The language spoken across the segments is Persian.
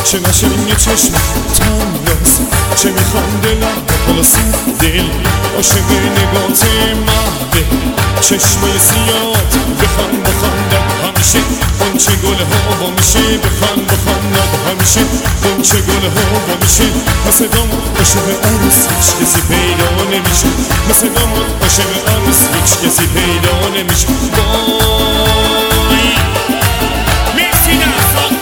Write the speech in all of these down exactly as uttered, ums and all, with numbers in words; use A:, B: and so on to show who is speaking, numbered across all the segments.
A: چه قشنگ چشم تناس، چه میخنده لب خلاص دل، عاشق نگات مهده چشمای سیاد، بخند بخندم همیشه قنچه گل ها با میشه، بخند بخندم همیشه قنچه گل ها با میشه، مثل داماد عاشق عروس هیچ کسی پیدا نمیشه، مثل داماد عاشق عروس هیچ کسی پیدا نمیشه. وای مرسی دستان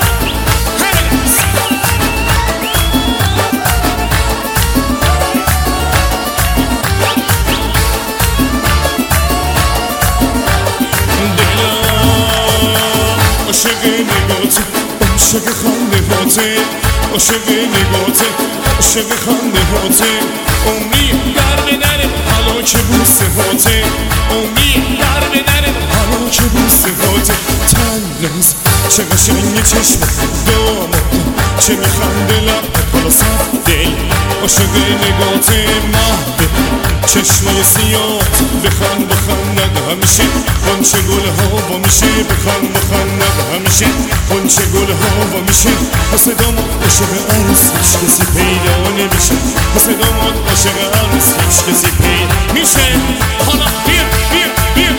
A: عاشق نگاته، عاشق خنده هاته، عاشق نگاته، عاشق خنده هاته، عمری در به در حالا که بوسه هاته، عمری در به در حالا که بوسه هاته، تناز چه قشنگ چشم داماد، چه میخنده لب حالا صد دل، عاشق نگاته مهده چشمای سیاد، بخند بخندد همیشه قنچه گل ها با میشه، بخند بخندد همیشه قنچه گل ها با میشه، مثل داماد عاشق عروس هیچ کسی پیدا نمیشه، مثل داماد عاشق عروس هیچ کسی پیدا میشه. حالا بیا بیا بیا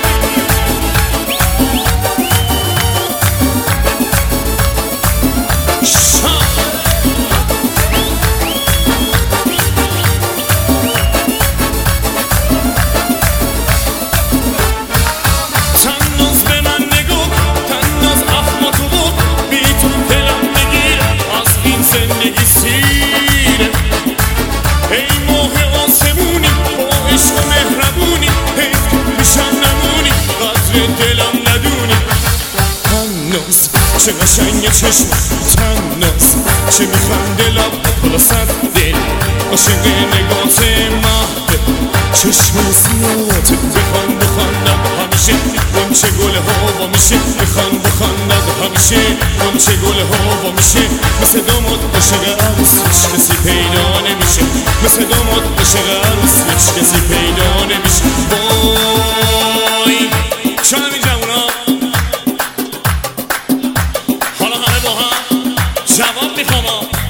A: چه قشنگ چشم تناس، چه میخنده لب حالا صد دل، عاشق نگات مهده چشم سیاد، بخند بخندم همیشه قنچه گل ها با میشه، بخند بخندم همیشه قنچه گل ها با میشه، مثل داماد عاشق عروس هیچ کسی پیدا نمیشه، مثل داماد عاشق عروس هیچ کسی پیدا نمیشه. وای چه همین جوونا جواب میخوام